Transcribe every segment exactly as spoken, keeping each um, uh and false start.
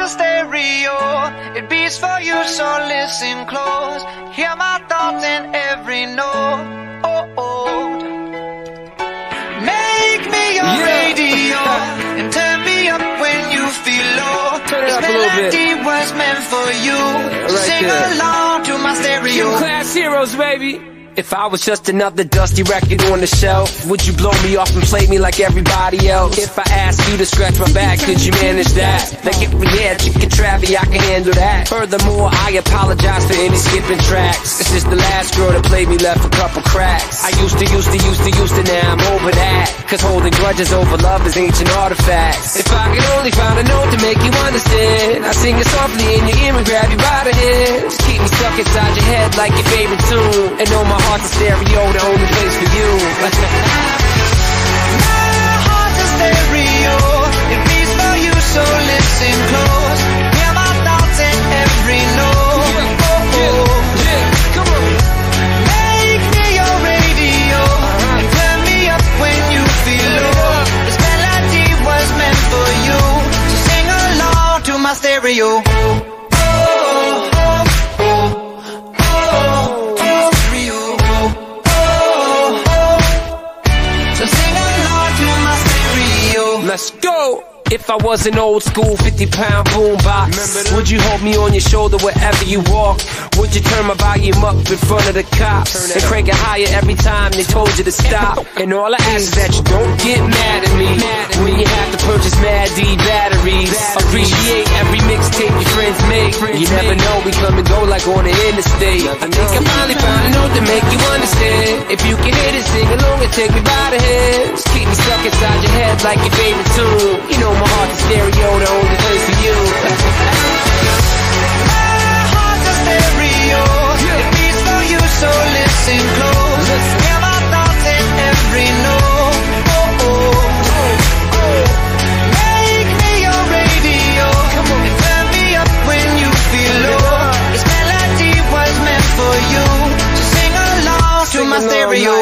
a stereo, it beats for you, so listen close. Hear my thoughts in every note. Oh, oh. Make me your yeah. radio and turn me up when you feel low. Turn it this up a little bit. melody was meant for you. Yeah, right Sing there. along to my stereo. Gym Class Heroes, baby. If I was just another dusty record on the shelf, would you blow me off and play me like everybody else? If I asked you to scratch my back, could you manage that? Like if we had chicken Travie, I can handle that. Furthermore, I apologize for any skipping tracks. This is the last girl that played me, left a couple cracks. I used to, used to, used to, used to, now I'm over that. Cause holding grudges over love is ancient artifacts. If I could only find a note to make you understand, I sing it softly in your ear and grab you by the hand. Just keep me stuck inside your head like your favorite tune, and know my heart's a stereo, the only place for you. My heart's a stereo, it beats for you, so listen close. Hear my thoughts in every note. Oh, oh. Yeah, come on. Make me your radio and turn me up when you feel low. This melody was meant for you, so sing along to my stereo. Let's go! If I was an old school fifty pound boombox, would you hold me on your shoulder wherever you walk? Would you turn my volume up in front of the cops and crank it higher every time they told you to stop? And all I ask is that you don't get mad at me when you have to purchase Mad D batteries. Appreciate every mixtape your friends make. You never know, we come and go like on the interstate. I think I finally found a note to make you understand. If you can hit it, sing along and take me by the hand. Just keep me stuck inside your head like your favorite tune. You know my heart's a stereo, the only place for you. My heart's a stereo, it beats for you, so listen close. Hear my thoughts in every note. Oh, oh. Make me your radio and turn me up when you feel low. This melody was meant for you, so sing along to my stereo.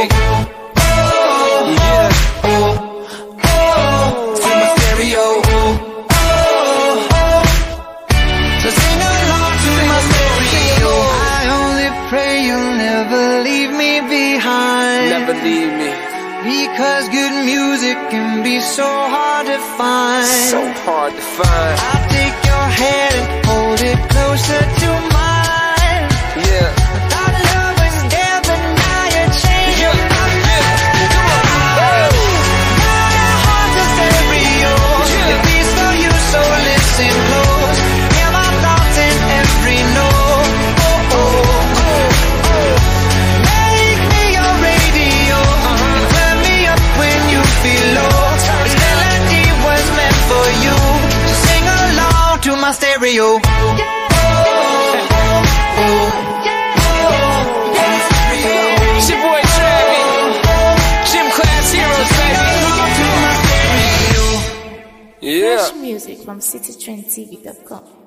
Believe me, because good music can be so hard to find. So hard to find. I'll take your hand and hold it closer to mine. Yeah. Our love was there, but now you're changing my mind. Come on. My heart's a stereo, it beats for you, so listen close. Hear my thoughts in every note. Oh, oh. To my stereo. It's your boy Travie, Gym Class Heroes, baby. Yeah. Fresh music from city trend T V dot com.